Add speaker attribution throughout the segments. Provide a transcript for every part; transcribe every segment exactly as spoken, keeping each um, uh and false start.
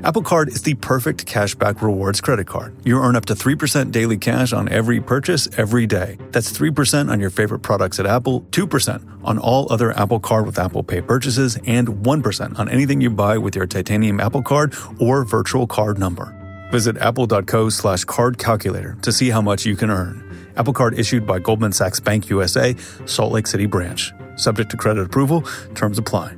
Speaker 1: Apple Card is the perfect cashback rewards credit card. You earn up to three percent daily cash on every purchase every day. That's three percent on your favorite products at Apple, two percent on all other Apple Card with Apple Pay purchases, and one percent on anything you buy with your titanium Apple Card or virtual card number. Visit apple.co slash card calculator to see how much you can earn. Apple Card issued by Goldman Sachs Bank U S A, Salt Lake City branch. Subject to credit approval. Terms apply.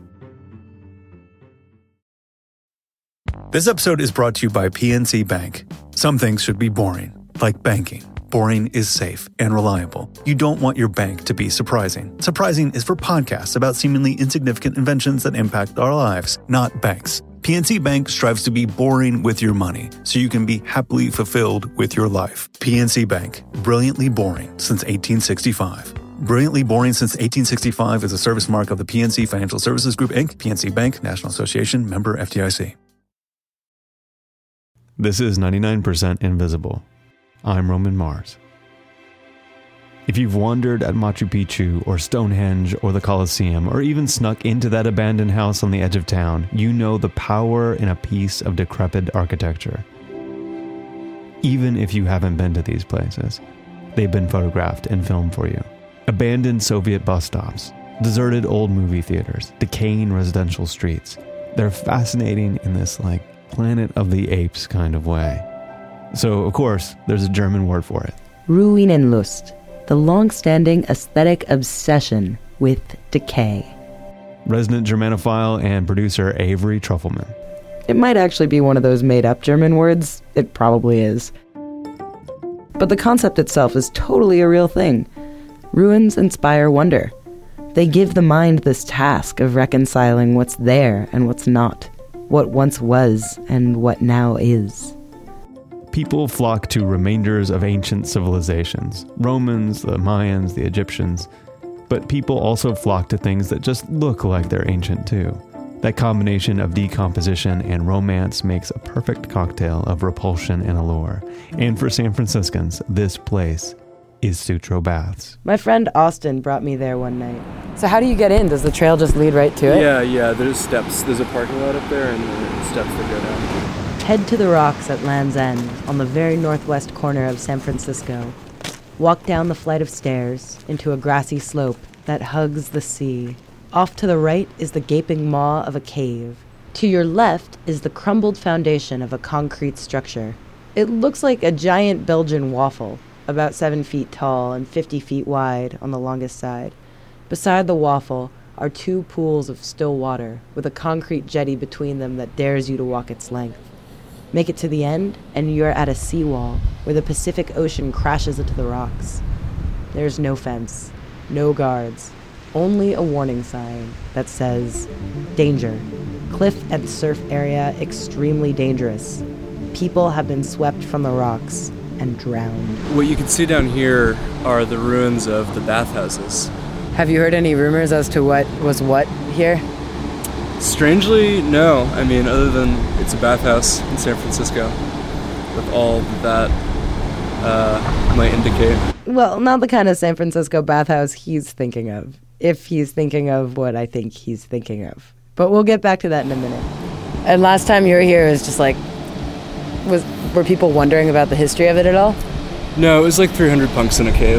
Speaker 1: This episode is brought to you by P N C Bank. Some things should be boring, like banking. Boring is safe and reliable. You don't want your bank to be surprising. Surprising is for podcasts about seemingly insignificant inventions that impact our lives, not banks. P N C Bank strives to be boring with your money so you can be happily fulfilled with your life. P N C Bank, brilliantly boring since eighteen sixty-five. Brilliantly Boring Since eighteen sixty-five is a service mark of the P N C Financial Services Group, Incorporated. P N C Bank, National Association, member F D I C.
Speaker 2: This is ninety-nine percent Invisible. I'm Roman Mars. If you've wandered at Machu Picchu or Stonehenge or the Colosseum, or even snuck into that abandoned house on the edge of town, you know the power in a piece of decrepit architecture. Even if you haven't been to these places, they've been photographed and filmed for you. Abandoned Soviet bus stops, deserted old movie theaters, decaying residential streets. They're fascinating in this, like, Planet of the Apes kind of way. So, of course, there's a German word for it.
Speaker 3: Ruinenlust, the long-standing aesthetic obsession with decay.
Speaker 2: Resident Germanophile and producer Avery Trufelman.
Speaker 3: It might actually be one of those made-up German words. It probably is. But the concept itself is totally a real thing. Ruins inspire wonder. They give the mind this task of reconciling what's there and what's not, what once was and what now is.
Speaker 2: People flock to remainders of ancient civilizations, Romans, the Mayans, the Egyptians, but people also flock to things that just look like they're ancient too. That combination of decomposition and romance makes a perfect cocktail of repulsion and allure. And for San Franciscans, this place is Sutro Baths.
Speaker 3: My friend Austin brought me there one night. So how do you get in? Does the trail just lead right to it?
Speaker 4: Yeah, yeah, there's steps. There's a parking lot up there and there's steps that go down.
Speaker 3: Head to the rocks at Land's End, on the very northwest corner of San Francisco. Walk down the flight of stairs into a grassy slope that hugs the sea. Off to the right is the gaping maw of a cave. To your left is the crumbled foundation of a concrete structure. It looks like a giant Belgian waffle, about seven feet tall and fifty feet wide on the longest side. Beside the waffle are two pools of still water, with a concrete jetty between them that dares you to walk its length. Make it to the end, and you're at a seawall where the Pacific Ocean crashes into the rocks. There's no fence, no guards, only a warning sign that says, danger, cliff and surf area extremely dangerous. People have been swept from the rocks and drowned.
Speaker 4: What you can see down here are the ruins of the bathhouses.
Speaker 3: Have you heard any rumors as to what was what here?
Speaker 4: Strangely, no. I mean, other than it's a bathhouse in San Francisco, with all that uh, might indicate.
Speaker 3: Well, not the kind of San Francisco bathhouse he's thinking of, if he's thinking of what I think he's thinking of. But we'll get back to that in a minute. And last time you were here, it was just like, was were people wondering about the history of it at all?
Speaker 4: No, it was like three hundred punks in a cave.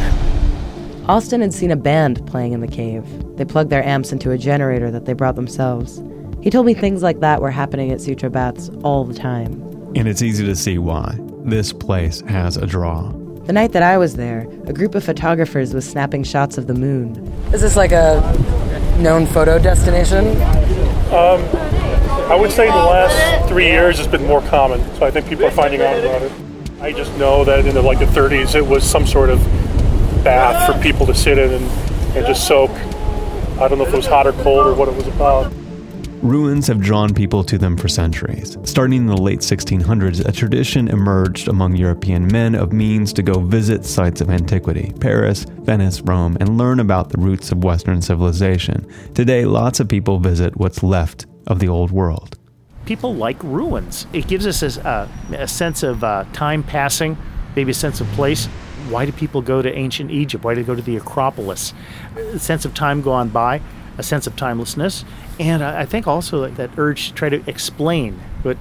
Speaker 3: Austin had seen a band playing in the cave. They plugged their amps into a generator that they brought themselves. He told me things like that were happening at Sutro Baths all the time.
Speaker 2: And it's easy to see why. This place has a draw.
Speaker 3: The night that I was there, a group of photographers was snapping shots of the moon. Is this like a known photo destination?
Speaker 5: Um, I would say in the last three years it's been more common, so I think people are finding out about it. I just know that in the, like the thirties it was some sort of bath for people to sit in and, and just soak. I don't know if it was hot or cold or what it was about.
Speaker 2: Ruins have drawn people to them for centuries. Starting in the late sixteen hundreds, a tradition emerged among European men of means to go visit sites of antiquity, Paris, Venice, Rome, and learn about the roots of Western civilization. Today, lots of people visit what's left of the old world.
Speaker 6: People like ruins. It gives us a, uh, a sense of uh, time passing, maybe a sense of place. Why do people go to ancient Egypt? Why do they go to the Acropolis? A sense of time gone by. a sense of timelessness, and I, I think also that, that urge to try to explain what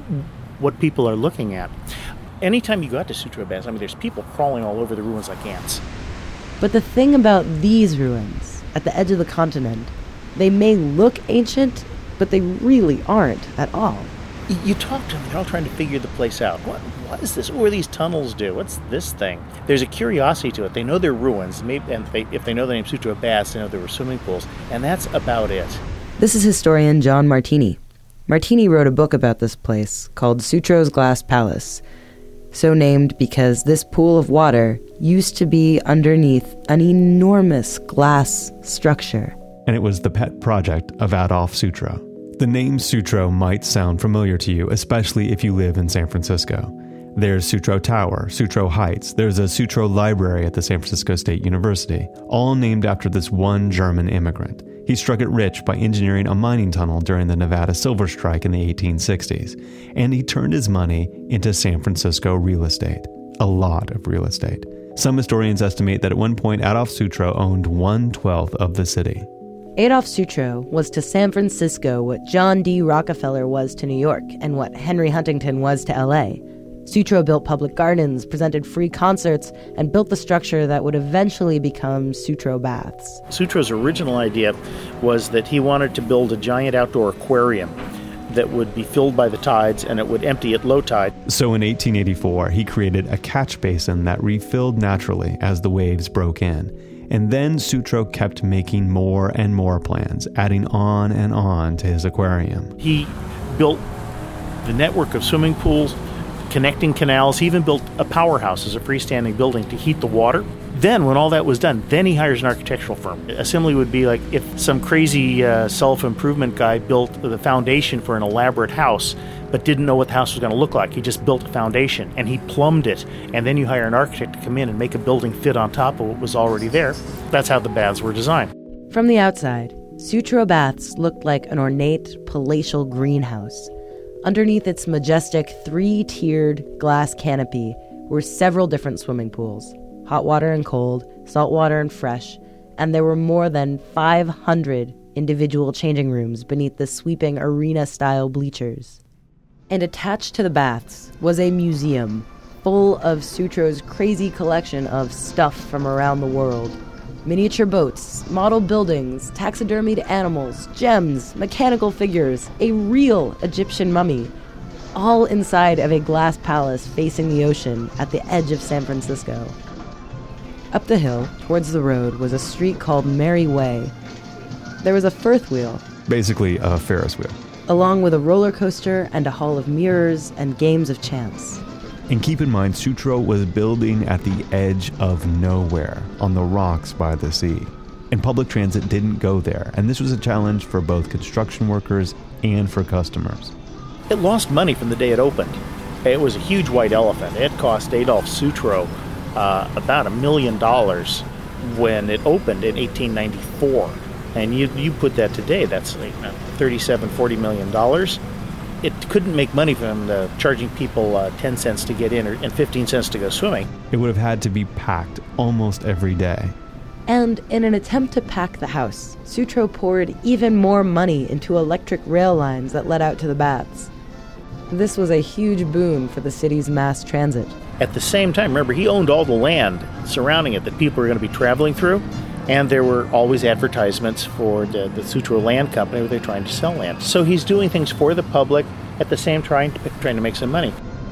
Speaker 6: what people are looking at. Anytime you go out to Sutro Baths, I mean, there's people crawling all over the ruins like ants.
Speaker 3: But the thing about these ruins, at the edge of the continent, they may look ancient, but they really aren't at all.
Speaker 6: Y- You talk to them, they're all trying to figure the place out. What, what is this? What do these tunnels do? What's this thing? There's a curiosity to it. They know they're ruins, maybe, and they, if they know the name Sutro Baths, they know there were swimming pools, and that's about it.
Speaker 3: This is historian John Martini. Martini wrote a book about this place called Sutro's Glass Palace, so named because this pool of water used to be underneath an enormous glass structure.
Speaker 2: And it was the pet project of Adolf Sutro. The name Sutro might sound familiar to you, especially if you live in San Francisco. There's Sutro Tower, Sutro Heights, there's a Sutro Library at the San Francisco State University, all named after this one German immigrant. He struck it rich by engineering a mining tunnel during the Nevada Silver Strike in the eighteen sixties, and he turned his money into San Francisco real estate. A lot of real estate. Some historians estimate that at one point Adolf Sutro owned one-twelfth of the city.
Speaker 3: Adolf Sutro was to San Francisco what John D. Rockefeller was to New York and what Henry Huntington was to L A. Sutro built public gardens, presented free concerts, and built the structure that would eventually become Sutro Baths.
Speaker 6: Sutro's original idea was that he wanted to build a giant outdoor aquarium that would be filled by the tides and it would empty at low tide.
Speaker 2: So in eighteen eighty-four, he created a catch basin that refilled naturally as the waves broke in. And then Sutro kept making more and more plans, adding on and on to his aquarium.
Speaker 6: He built the network of swimming pools, connecting canals. He even built a powerhouse as a freestanding building to heat the water. Then, when all that was done, then he hires an architectural firm. Assembly would be like if some crazy uh, self-improvement guy built the foundation for an elaborate house, but didn't know what the house was going to look like. He just built a foundation, and he plumbed it. And then you hire an architect to come in and make a building fit on top of what was already there. That's how the baths were designed.
Speaker 3: From the outside, Sutro Baths looked like an ornate, palatial greenhouse. Underneath its majestic three-tiered glass canopy were several different swimming pools, hot water and cold, salt water and fresh, and there were more than five hundred individual changing rooms beneath the sweeping arena-style bleachers. And attached to the baths was a museum full of Sutro's crazy collection of stuff from around the world. Miniature boats, model buildings, taxidermied animals, gems, mechanical figures, a real Egyptian mummy, all inside of a glass palace facing the ocean at the edge of San Francisco. Up the hill, towards the road, was a street called Merry Way. There was a Firth wheel.
Speaker 2: Basically a Ferris wheel.
Speaker 3: Along with a roller coaster and a hall of mirrors and games of chance.
Speaker 2: And keep in mind, Sutro was building at the edge of nowhere, on the rocks by the sea. And public transit didn't go there, and this was a challenge for both construction workers and for customers.
Speaker 6: It lost money from the day it opened. It was a huge white elephant. It cost Adolf Sutro uh, about a million dollars when it opened in eighteen ninety-four. And you you put that today, that's like thirty-seven, forty million dollars. It couldn't make money from uh, charging people uh, ten cents to get in or, and fifteen cents to go swimming.
Speaker 2: It would have had to be packed almost every day.
Speaker 3: And in an attempt to pack the house, Sutro poured even more money into electric rail lines that led out to the baths. This was a huge boon for the city's mass transit.
Speaker 6: At the same time, remember, he owned all the land surrounding it that people were going to be traveling through. And there were always advertisements for the, the Sutro Land Company where they're trying to sell land. So he's doing things for the public, at the same time trying to, trying to make some money.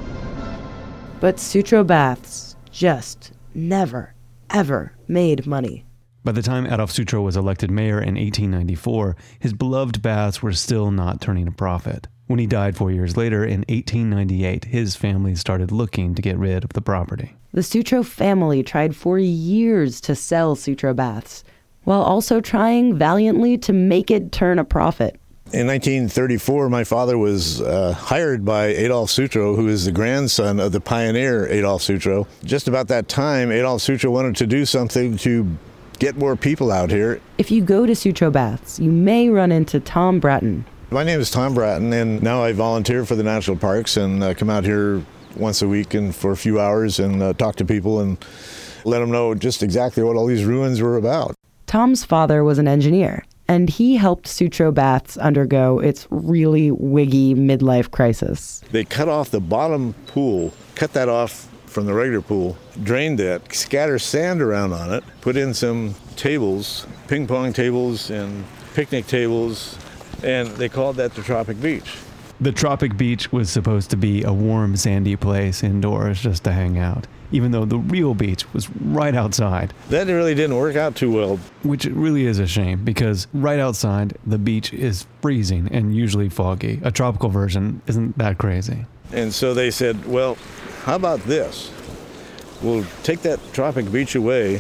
Speaker 3: But Sutro Baths just never, ever made money.
Speaker 2: By the time Adolf Sutro was elected mayor in eighteen ninety-four, his beloved baths were still not turning a profit. When he died four years later, in eighteen ninety-eight, his family started looking to get rid of the property.
Speaker 3: The Sutro family tried for years to sell Sutro Baths, while also trying valiantly to make it turn a profit.
Speaker 7: In nineteen thirty-four, my father was uh, hired by Adolf Sutro, who is the grandson of the pioneer Adolf Sutro. Just about that time, Adolf Sutro wanted to do something to get more people out here.
Speaker 3: If you go to Sutro Baths, you may run into Tom Bratton.
Speaker 7: My name is Tom Bratton, and now I volunteer for the national parks and uh, come out here once a week and for a few hours and uh, talk to people and let them know just exactly what all these ruins were about.
Speaker 3: Tom's father was an engineer. and he helped Sutro Baths undergo its really wiggy midlife crisis.
Speaker 7: They cut off the bottom pool, cut that off from the regular pool, drained that, scatter sand around on it, put in some tables, ping pong tables and picnic tables, and they called that the Tropic Beach.
Speaker 2: The Tropic Beach was supposed to be a warm, sandy place indoors just to hang out, even though the real beach was right outside.
Speaker 7: That really didn't work out too well.
Speaker 2: Which really is a shame, because right outside, the beach is freezing and usually foggy. A tropical version isn't that crazy.
Speaker 7: And so they said, well, how about this? We'll take that Tropic Beach away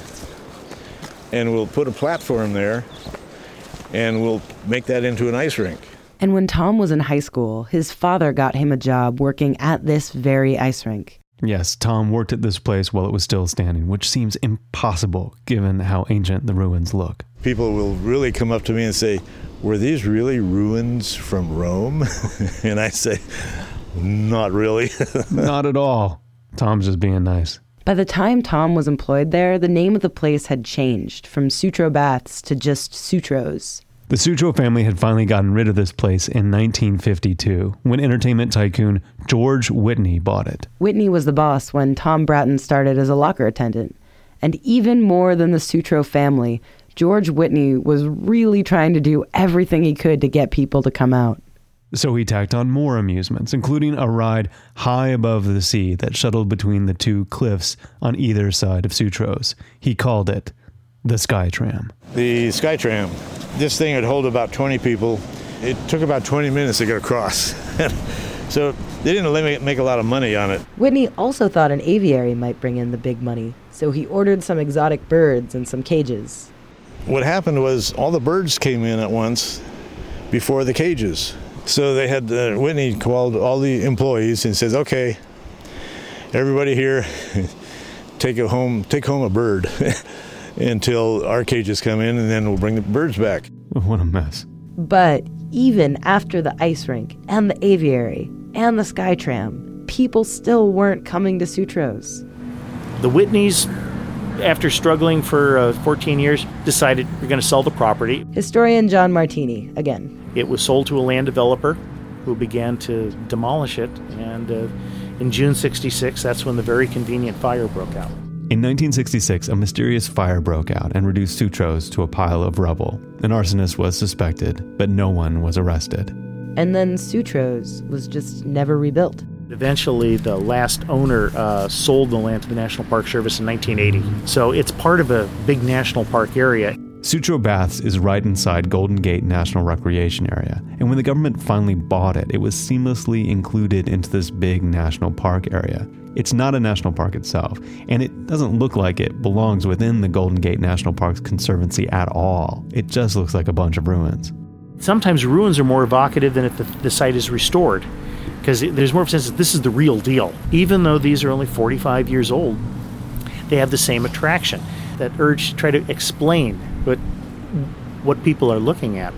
Speaker 7: and we'll put a platform there and we'll make that into an ice rink.
Speaker 3: And when Tom was in high school, his father got him a job working at this very ice rink.
Speaker 2: Yes, Tom worked at this place while it was still standing, which seems impossible given how ancient the ruins look.
Speaker 7: People will really come up to me and say, were these really ruins from Rome? And I say, not really.
Speaker 2: Not at all. Tom's just being nice.
Speaker 3: By the time Tom was employed there, the name of the place had changed from Sutro Baths to just Sutros.
Speaker 2: The Sutro family had finally gotten rid of this place in nineteen fifty-two, when entertainment tycoon George Whitney bought it.
Speaker 3: Whitney was the boss when Tom Bratton started as a locker attendant. And even more than the Sutro family, George Whitney was really trying to do everything he could to get people to come out.
Speaker 2: So he tacked on more amusements, including a ride high above the sea that shuttled between the two cliffs on either side of Sutros. He called it the Skytram.
Speaker 7: The Skytram. This thing would hold about twenty people. It took about twenty minutes to get across. So they didn't make a lot of money on it.
Speaker 3: Whitney also thought an aviary might bring in the big money, so he ordered some exotic birds and some cages.
Speaker 7: What happened was all the birds came in at once before the cages. So they had, uh, Whitney called all the employees and says, okay, everybody here, take a home, take home a bird until our cages come in, and then we'll bring the birds back.
Speaker 2: What a mess.
Speaker 3: But even after the ice rink and the aviary and the Skytram, people still weren't coming to Sutros.
Speaker 6: The Whitneys, after struggling for uh, fourteen years, decided we're going to sell the property.
Speaker 3: Historian John Martini, again.
Speaker 6: It was sold to a land developer who began to demolish it, and uh, in June sixty-six, that's when the very convenient fire broke out.
Speaker 2: In nineteen sixty-six, a mysterious fire broke out and reduced Sutros to a pile of rubble. An arsonist was suspected, but no one was arrested.
Speaker 3: And then Sutros was just never rebuilt.
Speaker 6: Eventually, the last owner uh, sold the land to the National Park Service in nineteen eighty. So it's part of a big national park area.
Speaker 2: Sutro Baths is right inside Golden Gate National Recreation Area, and when the government finally bought it, it was seamlessly included into this big national park area. It's not a national park itself, and it doesn't look like it belongs within the Golden Gate National Park's conservancy at all. It just looks like a bunch of ruins.
Speaker 6: Sometimes ruins are more evocative than if the, the site is restored, because there's more of a sense that this is the real deal. Even though these are only forty-five years old, they have the same attraction, that urge to try to explain what, what people are looking at.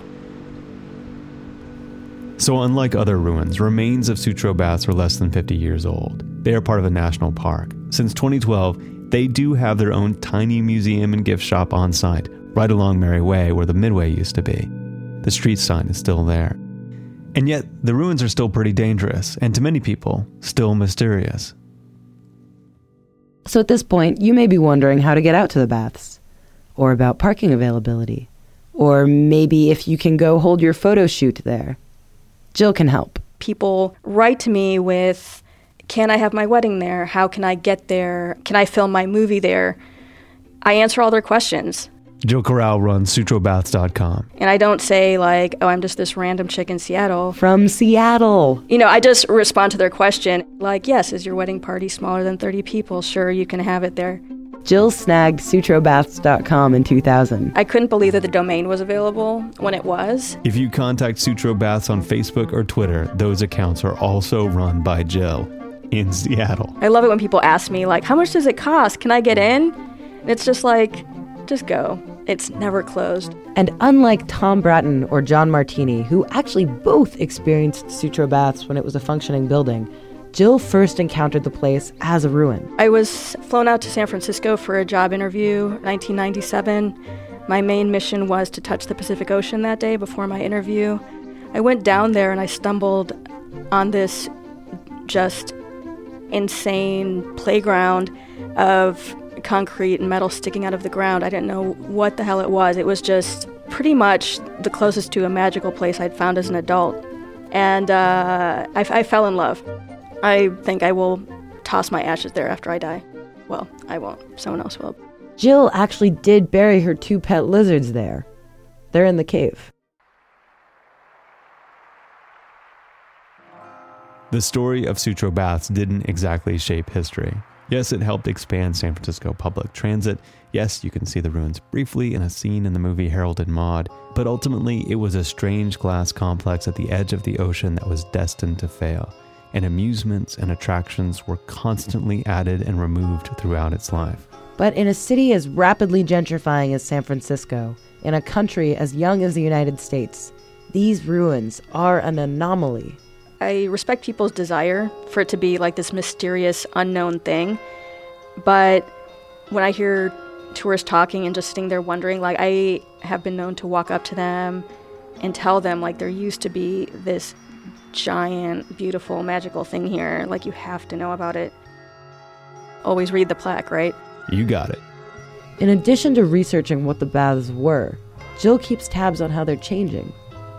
Speaker 2: So unlike other ruins, remains of Sutro Baths are less than fifty years old. They are part of a national park. Since twenty twelve, they do have their own tiny museum and gift shop on site, right along Merry Way where the Midway used to be. The street sign is still there. And yet, the ruins are still pretty dangerous, and to many people, still mysterious.
Speaker 3: So at this point, you may be wondering how to get out to the baths, or about parking availability, or maybe if you can go hold your photo shoot there. Jill can help.
Speaker 8: People write to me with, can I have my wedding there? How can I get there? Can I film my movie there? I answer all their questions.
Speaker 2: Jill Corral runs Sutro Baths dot com.
Speaker 8: And I don't say like, oh, I'm just this random chick in Seattle.
Speaker 3: From Seattle.
Speaker 8: You know, I just respond to their question like, yes, is your wedding party smaller than thirty people? Sure, you can have it there.
Speaker 3: Jill snagged Sutro Baths dot com in two thousand.
Speaker 8: I couldn't believe that the domain was available when it was.
Speaker 2: If you contact Sutro Baths on Facebook or Twitter, those accounts are also run by Jill in Seattle.
Speaker 8: I love it when people ask me, like, how much does it cost? Can I get in? And it's just like, just go. It's never closed.
Speaker 3: And unlike Tom Bratton or John Martini, who actually both experienced Sutro Baths when it was a functioning building, Jill first encountered the place as a ruin.
Speaker 8: I was flown out to San Francisco for a job interview in nineteen ninety-seven. My main mission was to touch the Pacific Ocean that day before my interview. I went down there and I stumbled on this just insane playground of concrete and metal sticking out of the ground. I didn't know what the hell it was. It was just pretty much the closest to a magical place I'd found as an adult. And uh, I, I fell in love. I think I will toss my ashes there after I die. Well, I won't. Someone else will.
Speaker 3: Jill actually did bury her two pet lizards there. They're in the cave.
Speaker 2: The story of Sutro Baths didn't exactly shape history. Yes, it helped expand San Francisco public transit. Yes, you can see the ruins briefly in a scene in the movie Harold and Maude. But ultimately, it was a strange glass complex at the edge of the ocean that was destined to fail. And amusements and attractions were constantly added and removed throughout its life.
Speaker 3: But in a city as rapidly gentrifying as San Francisco, in a country as young as the United States, these ruins are an anomaly.
Speaker 8: I respect people's desire for it to be like this mysterious, unknown thing. But when I hear tourists talking and just sitting there wondering, like, I have been known to walk up to them and tell them, like, there used to be this giant, beautiful, magical thing here. Like, you have to know about it. Always read the plaque, right?
Speaker 2: You got it.
Speaker 3: In addition to researching what the baths were, Jill keeps tabs on how they're changing.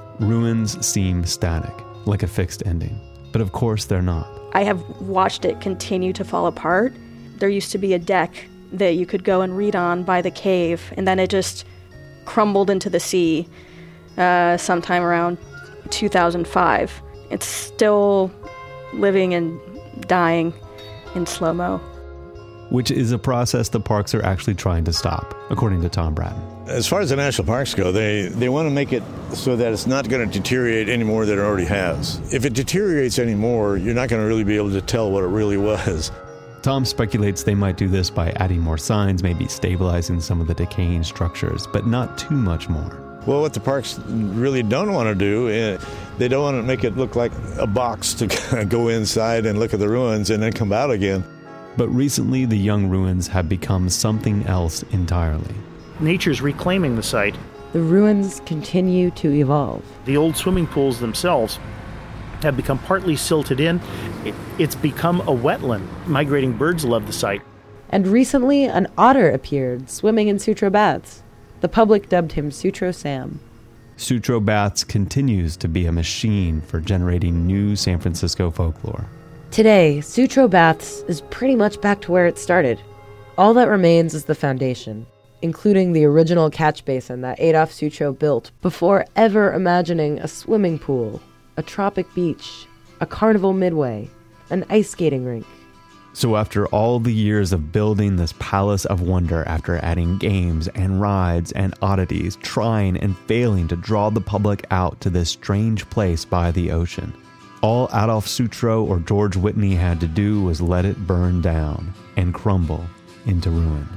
Speaker 2: Ruins seem static, like a fixed ending. But of course they're not.
Speaker 8: I have watched it continue to fall apart. There used to be a deck that you could go and read on by the cave, and then it just crumbled into the sea uh, sometime around two thousand five. It's still living and dying in slow-mo.
Speaker 2: Which is a process the parks are actually trying to stop, according to Tom Bratton.
Speaker 7: As far as the national parks go, they, they want to make it so that it's not going to deteriorate any more than it already has. If it deteriorates any more, you're not going to really be able to tell what it really was.
Speaker 2: Tom speculates they might do this by adding more signs, maybe stabilizing some of the decaying structures, but not too much more.
Speaker 7: Well, what the parks really don't want to do, uh, they don't want to make it look like a box to go inside and look at the ruins and then come out again.
Speaker 2: But recently, the young ruins have become something else entirely.
Speaker 6: Nature's reclaiming the site.
Speaker 3: The ruins continue to evolve.
Speaker 6: The old swimming pools themselves have become partly silted in. It, it's become a wetland. Migrating birds love the site.
Speaker 3: And recently, an otter appeared swimming in Sutro Baths. The public dubbed him Sutro Sam.
Speaker 2: Sutro Baths continues to be a machine for generating new San Francisco folklore.
Speaker 3: Today, Sutro Baths is pretty much back to where it started. All that remains is the foundation, including the original catch basin that Adolf Sutro built before ever imagining a swimming pool, a tropic beach, a carnival midway, an ice skating rink.
Speaker 2: So after all the years of building this palace of wonder, after adding games and rides and oddities, trying and failing to draw the public out to this strange place by the ocean, all Adolf Sutro or George Whitney had to do was let it burn down and crumble into ruin.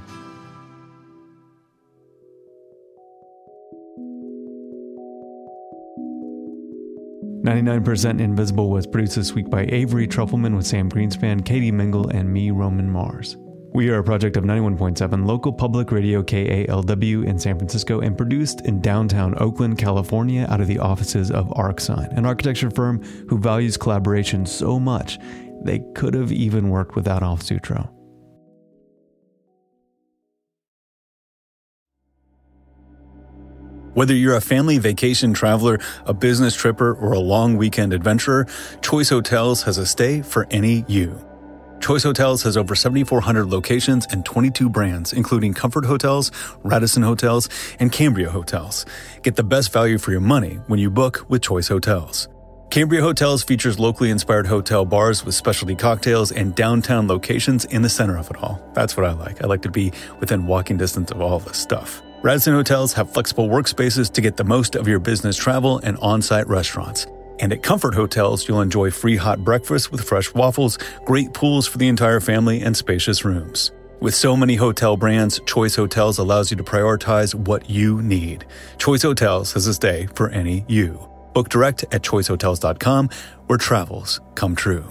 Speaker 2: ninety-nine percent Invisible was produced this week by Avery Trufelman with Sam Greenspan, Katie Mingle, and me, Roman Mars. We are a project of ninety-one point seven local public radio K A L W in San Francisco and produced in downtown Oakland, California out of the offices of ArcSign, an architecture firm who values collaboration so much they could have even worked with Adolf Sutro.
Speaker 1: Whether you're a family vacation traveler, a business tripper, or a long weekend adventurer, Choice Hotels has a stay for any you. Choice Hotels has over seventy-four hundred locations and twenty-two brands, including Comfort Hotels, Radisson Hotels, and Cambria Hotels. Get the best value for your money when you book with Choice Hotels. Cambria Hotels features locally inspired hotel bars with specialty cocktails and downtown locations in the center of it all. That's what I like. I like to be within walking distance of all this stuff. Radisson Hotels have flexible workspaces to get the most of your business travel and on-site restaurants. And at Comfort Hotels, you'll enjoy free hot breakfast with fresh waffles, great pools for the entire family, and spacious rooms. With so many hotel brands, Choice Hotels allows you to prioritize what you need. Choice Hotels has a stay for any you. Book direct at choice hotels dot com, where travels come true.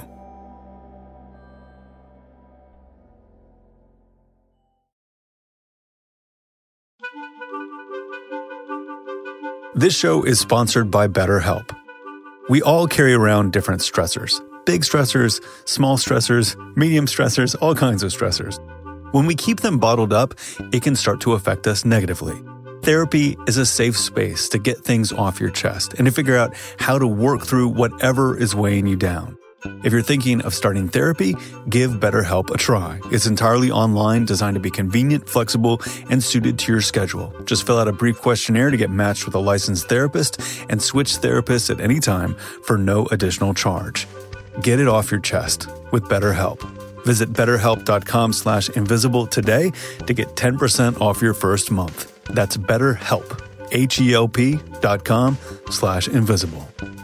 Speaker 1: This show is sponsored by BetterHelp. We all carry around different stressors. Big stressors, small stressors, medium stressors, all kinds of stressors. When we keep them bottled up, it can start to affect us negatively. Therapy is a safe space to get things off your chest and to figure out how to work through whatever is weighing you down. If you're thinking of starting therapy, give BetterHelp a try. It's entirely online, designed to be convenient, flexible, and suited to your schedule. Just fill out a brief questionnaire to get matched with a licensed therapist and switch therapists at any time for no additional charge. Get it off your chest with BetterHelp. Visit betterhelp.com slash invisible today to get ten percent off your first month. That's BetterHelp, H-E-L-P dot com slash invisible.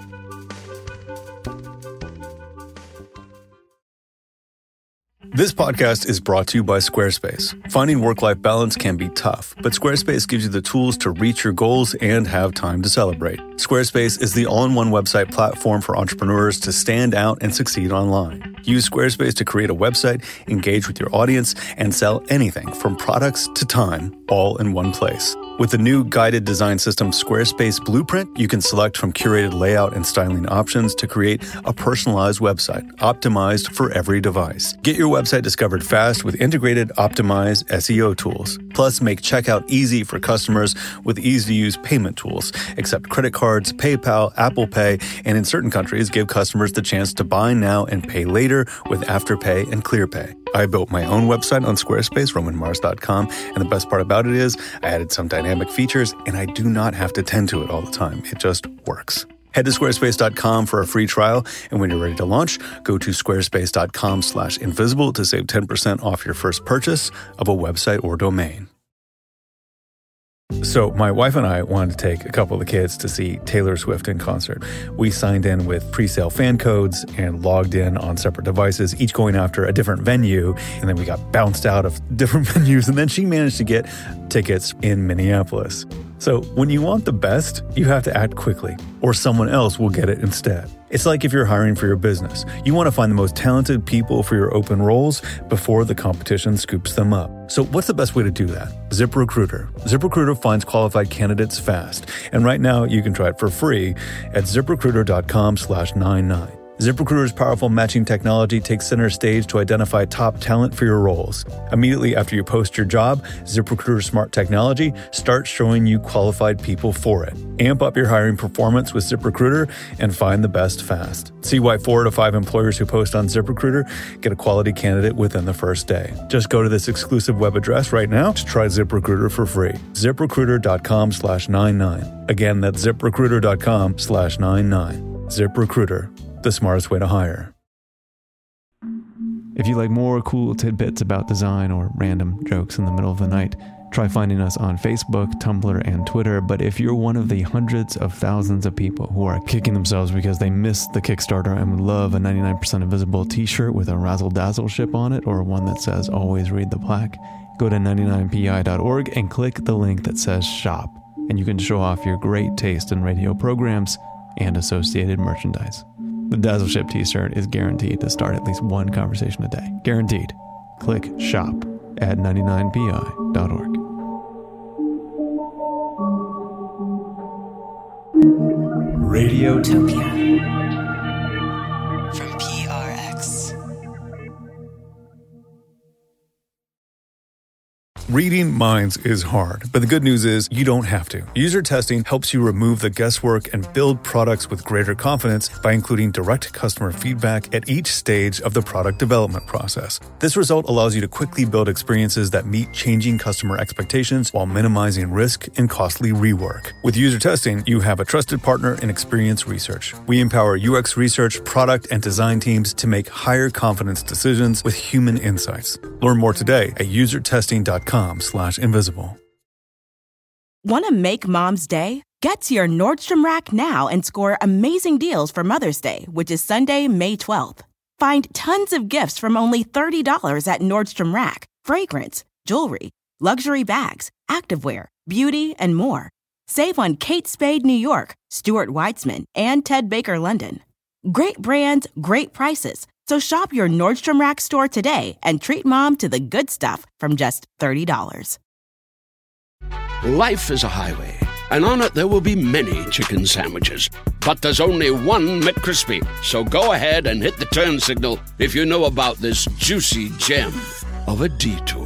Speaker 1: This podcast is brought to you by Squarespace. Finding work-life balance can be tough, but Squarespace gives you the tools to reach your goals and have time to celebrate. Squarespace is the all-in-one website platform for entrepreneurs to stand out and succeed online. Use Squarespace to create a website, engage with your audience, and sell anything from products to time, all in one place. With the new guided design system Squarespace Blueprint, you can select from curated layout and styling options to create a personalized website, optimized for every device. Get your website discovered fast with integrated, optimized S E O tools. Plus, make checkout easy for customers with easy-to-use payment tools. Accept credit cards, PayPal, Apple Pay, and in certain countries, give customers the chance to buy now and pay later with Afterpay and ClearPay. I built my own website on Squarespace, roman mars dot com, and the best part about it is I added some dynamic features, and I do not have to tend to it all the time. It just works. Head to squarespace dot com for a free trial, and when you're ready to launch, go to squarespace dot com slash invisible to save ten percent off your first purchase of a website or domain. So my wife and I wanted to take a couple of the kids to see Taylor Swift in concert. We signed in with pre-sale fan codes and logged in on separate devices, each going after a different venue. And then we got bounced out of different venues. And then she managed to get tickets in Minneapolis. So when you want the best, you have to act quickly, or someone else will get it instead. It's like if you're hiring for your business. You want to find the most talented people for your open roles before the competition scoops them up. So what's the best way to do that? ZipRecruiter. ZipRecruiter finds qualified candidates fast. And right now you can try it for free at ZipRecruiter.com slash 99. ZipRecruiter's powerful matching technology takes center stage to identify top talent for your roles. Immediately after you post your job, ZipRecruiter's smart technology starts showing you qualified people for it. Amp up your hiring performance with ZipRecruiter and find the best fast. See why four to five employers who post on ZipRecruiter get a quality candidate within the first day. Just go to this exclusive web address right now to try ZipRecruiter for free. ZipRecruiter.com slash 99. Again, that's ZipRecruiter.com slash 99. ZipRecruiter. The smartest way to hire.
Speaker 2: If you like more cool tidbits about design or random jokes in the middle of the night, try finding us on Facebook, Tumblr, and Twitter. But if you're one of the hundreds of thousands of people who are kicking themselves because they missed the Kickstarter and would love a ninety-nine percent Invisible t-shirt with a razzle dazzle ship on it, or one that says always read the plaque, go to ninety-nine p i dot org and click the link that says shop, and you can show off your great taste in radio programs and associated merchandise. The Dazzle Ship t-shirt is guaranteed to start at least one conversation a day. Guaranteed. Click shop at ninety-nine p i dot org.
Speaker 9: Radiotopia from P R X.
Speaker 1: Reading minds is hard, but the good news is you don't have to. User testing helps you remove the guesswork and build products with greater confidence by including direct customer feedback at each stage of the product development process. This result allows you to quickly build experiences that meet changing customer expectations while minimizing risk and costly rework. With user testing, you have a trusted partner in Experience Research. We empower U X research, product, and design teams to make higher confidence decisions with human insights. Learn more today at user testing dot com slash invisible.
Speaker 10: Want to make Mom's Day? Get to your Nordstrom Rack now and score amazing deals for Mother's Day, which is Sunday, May twelfth. Find tons of gifts from only thirty dollars at Nordstrom Rack. Fragrance, jewelry, luxury bags, activewear, beauty, and more. Save on Kate Spade New York, Stuart Weitzman, and Ted Baker London. Great brands, great prices. So shop your Nordstrom Rack store today and treat Mom to the good stuff from just thirty dollars.
Speaker 11: Life is a highway, and on it there will be many chicken sandwiches. But there's only one McCrispy, so go ahead and hit the turn signal if you know about this juicy gem of a detour.